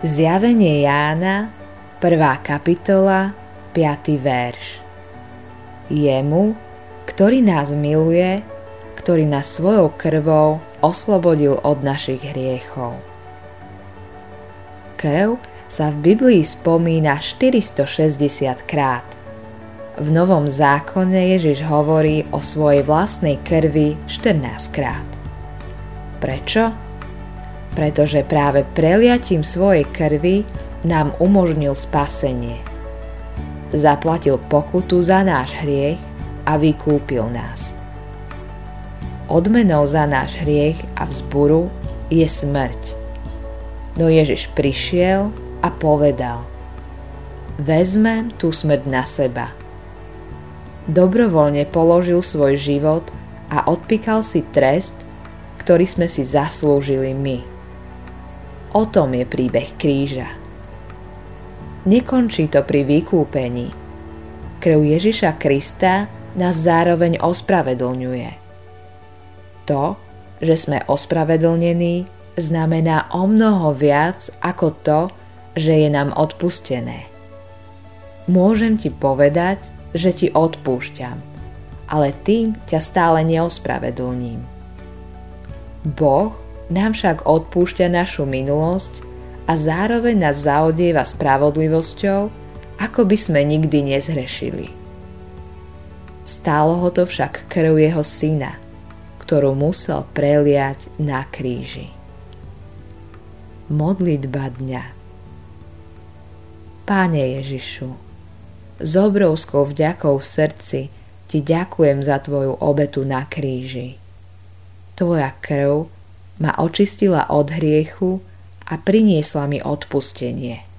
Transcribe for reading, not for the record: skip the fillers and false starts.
Zjavenie Jána, 1. kapitola, 5. verš. Jemu, ktorý nás miluje, ktorý nás svojou krvou oslobodil od našich hriechov. Krv sa v Biblii spomína 460 krát. V Novom zákone Ježiš hovorí o svojej vlastnej krvi 14 krát. Prečo? Pretože práve preliatím svojej krvi nám umožnil spasenie. Zaplatil pokutu za náš hriech a vykúpil nás. Odmenou za náš hriech a vzburu je smrť. No Ježiš prišiel a povedal: vezmem tú smrť na seba. Dobrovoľne položil svoj život a odpíkal si trest, ktorý sme si zaslúžili my. O tom je príbeh kríža. Nekončí to pri vykúpení. Krv Ježiša Krista nás zároveň ospravedlňuje. To, že sme ospravedlnení, znamená omnoho viac ako to, že je nám odpustené. Môžem ti povedať, že ti odpúšťam, ale tým ťa stále neospravedlním. Boh nám však odpúšťa našu minulosť a zároveň nás zaodieva spravodlivosťou, ako by sme nikdy nezhrešili. Stálo ho to však krv jeho syna, ktorú musel preliať na kríži. Modlitba dňa. Páne Ježišu, s obrovskou vďakou v srdci ti ďakujem za tvoju obetu na kríži. Tvoja krv ma očistila od hriechu a priniesla mi odpustenie.